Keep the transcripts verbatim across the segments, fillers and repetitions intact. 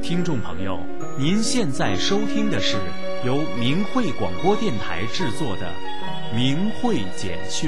听众朋友，您现在收听的是由明慧广播电台制作的《明慧简讯》。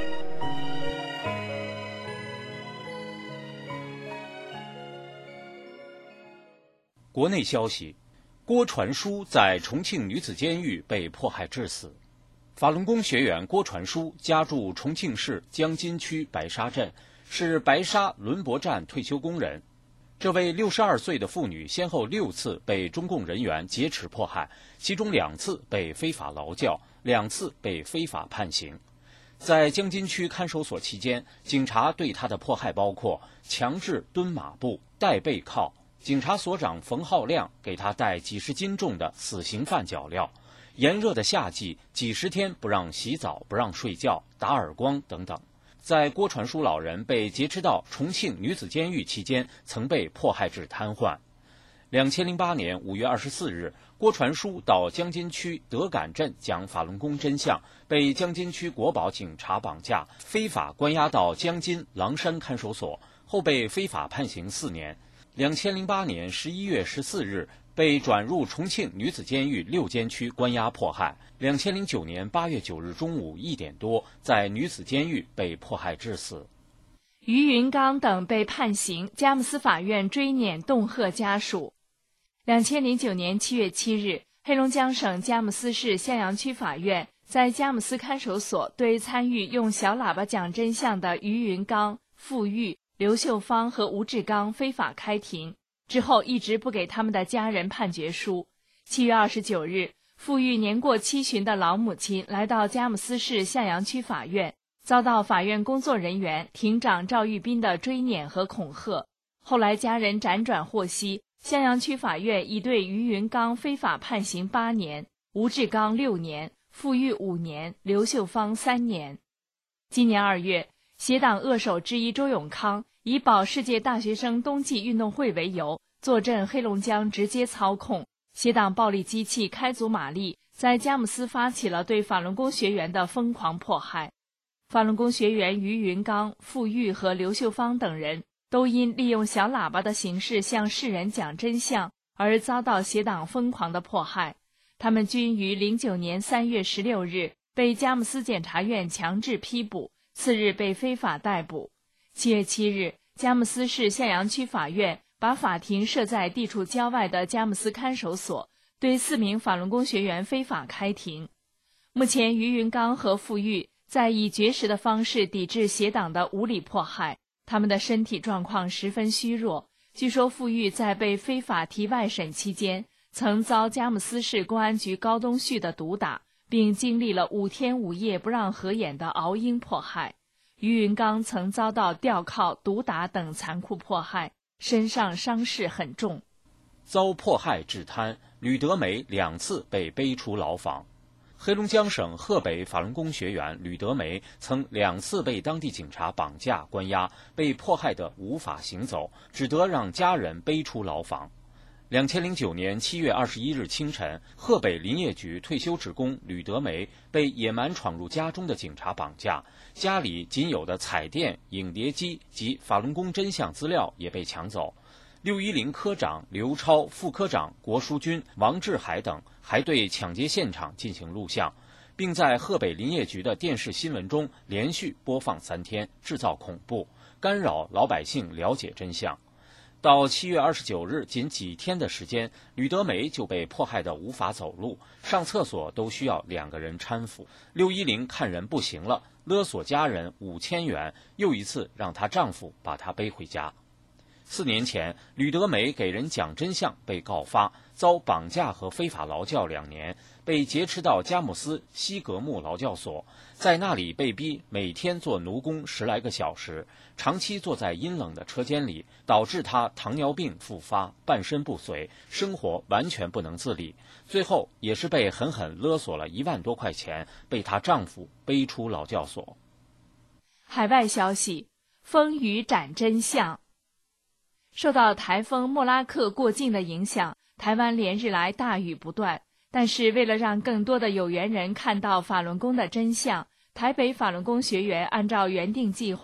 国内消息：郭传书在重庆女子监狱被迫害致死。法轮功学员郭传书家住重庆市江津区白沙镇，是白沙轮驳站退休工人。这位六十二岁的妇女先后六次被中共人员劫持迫害，其中两次被非法劳教，两次被非法判刑。在江津区看守所期间，警察对她的迫害包括强制蹲马步、带背靠，警察所长冯浩亮给她带几十斤重的死刑犯脚镣，炎热的夏季几十天不让洗澡、不让睡觉、打耳光等等。在郭传书老人被劫持到重庆女子监狱期间，曾被迫害致瘫痪。两千零八年五月二十四日，郭传书到江津区德感镇讲法轮功真相，被江津区国保警察绑架，非法关押到江津狼山看守所，后被非法判刑四年。两千零八年十一月十四日，被转入重庆女子监狱六监区关押迫害。两千零九年八月九日中午一点多，在女子监狱被迫害致死。 于云刚等被判刑，佳木斯法院追撵恫吓家属。两千零九年七月七日，黑龙江省佳木斯市向阳区法院在佳木斯看守所对参与用小喇叭讲真相的于云刚、傅玉、刘秀芳和吴志刚非法开庭，之后一直不给他们的家人判决书。七月二十九日，傅玉年过七旬的老母亲来到佳木斯市向阳区法院，遭到法院工作人员庭长赵玉斌的追撵和恐吓。后来家人辗转获悉，向阳区法院已对于云刚非法判刑八年，吴志刚六年，傅玉五年，刘秀芳三年。今年二月，协党扼守之一周永康以保世界大学生冬季运动会为由，坐镇黑龙江直接操控协党暴力机器开足马力，在佳木斯发起了对法轮功学员的疯狂迫害。法轮功学员于云刚、傅玉和刘秀芳等人都因利用小喇叭的形式向世人讲真相而遭到协党疯狂的迫害。他们均于零九年三月十六日被佳木斯检察院强制批捕，次日被非法逮捕。七月七日，佳木斯市向阳区法院把法庭设在地处郊外的佳木斯看守所，对四名法轮功学员非法开庭。目前，于云刚和傅玉在以绝食的方式抵制协党的无理迫害，他们的身体状况十分虚弱。据说傅玉在被非法提外审期间，曾遭佳木斯市公安局高东旭的毒打，并经历了五天五夜不让合眼的熬鹰迫害。于云刚曾遭到吊铐、毒打等残酷迫害，身上伤势很重。 遭迫害致瘫，吕德梅两次被背出牢房。黑龙江省鹤北法轮功学员吕德梅曾两次被当地警察绑架关押，被迫害得无法行走，只得让家人背出牢房。两千零九年七月二十一日清晨，鹤北林业局退休职工吕德梅被野蛮闯入家中的警察绑架，家里仅有的彩电、影碟机及法轮功真相资料也被抢走。六一零科长刘超、副科长郭书军、王志海等还对抢劫现场进行录像，并在鹤北林业局的电视新闻中连续播放三天，制造恐怖，干扰老百姓了解真相。到七月二十九日，仅几天的时间，吕德梅就被迫害得无法走路，上厕所都需要两个人搀扶。六一零看人不行了，勒索家人五千元，又一次让她丈夫把她背回家。四年前，吕德梅给人讲真相被告发，遭绑架和非法劳教两年，被劫持到佳木斯西格木劳教所，在那里被逼每天做奴工十来个小时，长期坐在阴冷的车间里，导致她糖尿病复发，半身不遂，生活完全不能自理。最后也是被狠狠勒索了一万多块钱，被她丈夫背出劳教所。 海外消息：风雨斩真相。受到台风莫拉克过境的影响，台湾连日来大雨不断。但是为了让更多的有缘人看到法轮功的真相，台北法轮功学员按照原定计划，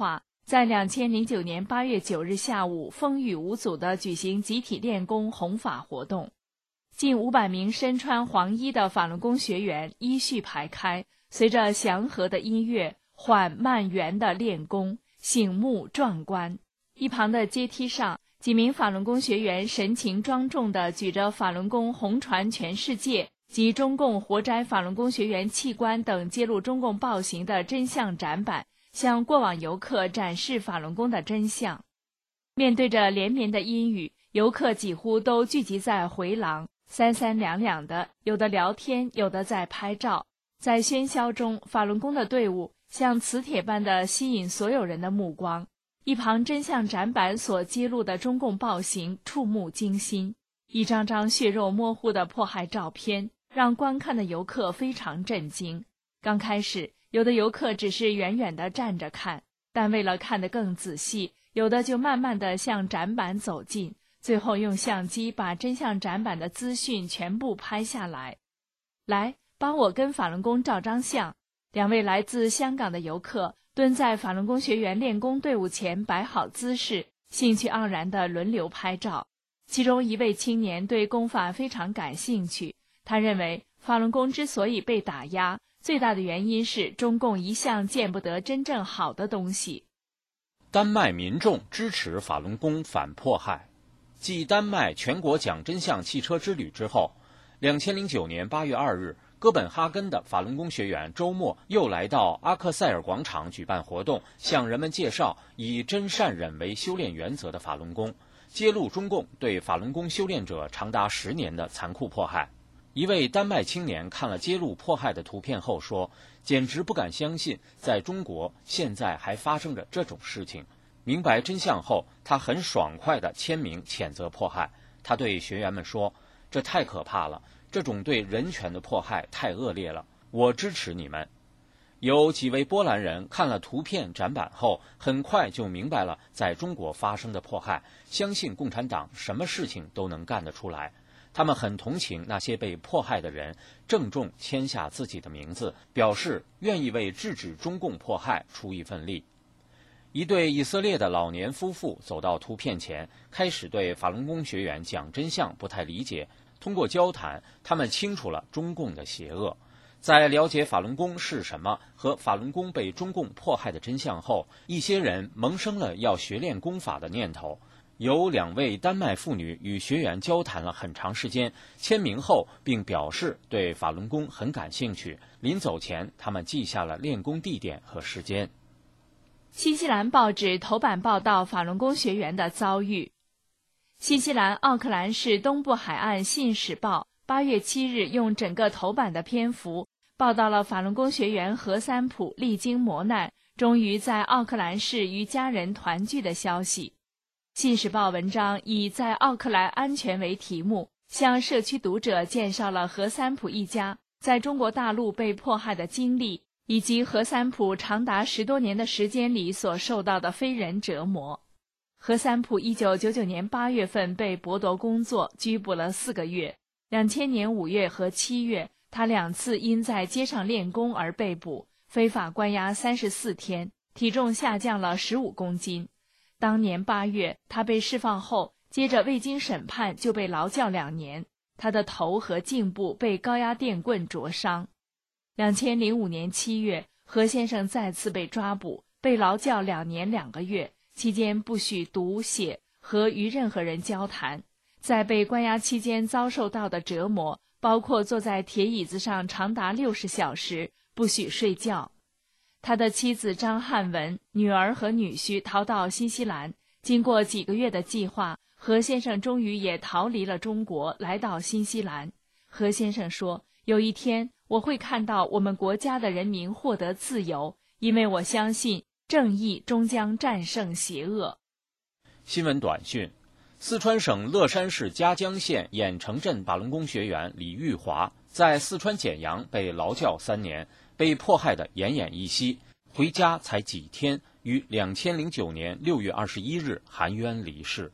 在两千零九年八月九日下午风雨无阻地举行集体练功弘法活动。近五百名身穿黄衣的法轮功学员依序排开，随着祥和的音乐缓慢圆地练功，醒目壮观。一旁的阶梯上，几名法轮功学员神情庄重地举着法轮功红传全世界及中共活摘法轮功学员器官等揭露中共暴行的真相展板，向过往游客展示法轮功的真相。面对着连绵的阴雨，游客几乎都聚集在回廊，三三两两的，有的聊天，有的在拍照。在喧嚣中，法轮功的队伍像磁铁般的吸引所有人的目光。一旁真相展板所揭露的中共暴行触目惊心，一张张血肉模糊的迫害照片让观看的游客非常震惊。刚开始，有的游客只是远远地站着看，但为了看得更仔细，有的就慢慢地向展板走近，最后用相机把真相展板的资讯全部拍下来。来，帮我跟法轮功照张相。两位来自香港的游客蹲在法轮功学员练功队伍前摆好姿势，兴趣盎然地轮流拍照。其中一位青年对功法非常感兴趣，他认为法轮功之所以被打压，最大的原因是中共一向见不得真正好的东西。 丹麦民众支持法轮功反迫害。继丹麦全国讲真相汽车之旅之后，两千零九年八月二日，哥本哈根的法轮功学员周末又来到阿克塞尔广场举办活动，向人们介绍以真善忍为修炼原则的法轮功，揭露中共对法轮功修炼者长达十年的残酷迫害。一位丹麦青年看了揭露迫害的图片后说，简直不敢相信在中国现在还发生着这种事情。明白真相后，他很爽快地签名谴责迫害。他对学员们说，这太可怕了，这种对人权的迫害太恶劣了，我支持你们。有几位波兰人看了图片展板后，很快就明白了在中国发生的迫害，相信共产党什么事情都能干得出来。他们很同情那些被迫害的人，郑重签下自己的名字，表示愿意为制止中共迫害出一份力。一对以色列的老年夫妇走到图片前，开始对法轮功学员讲真相不太理解。通过交谈，他们清楚了中共的邪恶。在了解法轮功是什么和法轮功被中共迫害的真相后，一些人萌生了要学练功法的念头。有两位丹麦妇女与学员交谈了很长时间，签名后并表示对法轮功很感兴趣。临走前，他们记下了练功地点和时间。 新西兰报纸头版报道法轮功学员的遭遇。新西兰奥克兰市东部海岸信使报八月七日用整个头版的篇幅报道了法轮功学员何三普历经磨难，终于在奥克兰市与家人团聚的消息。信使报文章以在奥克兰安全为题目，向社区读者介绍了何三普一家在中国大陆被迫害的经历，以及何三普长达十多年的时间里所受到的非人折磨。何三普一九九九年八月份被剥夺工作，拘捕了四个月。两千年五月和七月，他两次因在街上练功而被捕，非法关押三十四天，体重下降了十五公斤。当年八月，他被释放后，接着未经审判就被劳教两年，他的头和颈部被高压电棍灼伤。两千零五年七月，何先生再次被抓捕，被劳教两年两个月，期间不许读写和与任何人交谈。在被关押期间遭受到的折磨，包括坐在铁椅子上长达六十小时，不许睡觉。他的妻子张汉文、女儿和女婿逃到新西兰，经过几个月的计划，何先生终于也逃离了中国，来到新西兰。何先生说，有一天我会看到我们国家的人民获得自由，因为我相信正义终将战胜邪恶。 新闻短讯：四川省乐山市嘉江县郾城镇法轮功学员李玉华在四川简阳被劳教三年，被迫害得奄奄一息，回家才几天，于两千零九年六月二十一日含冤离世。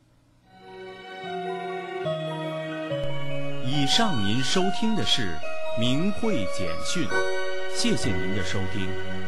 以上您收听的是明慧简讯，谢谢您的收听。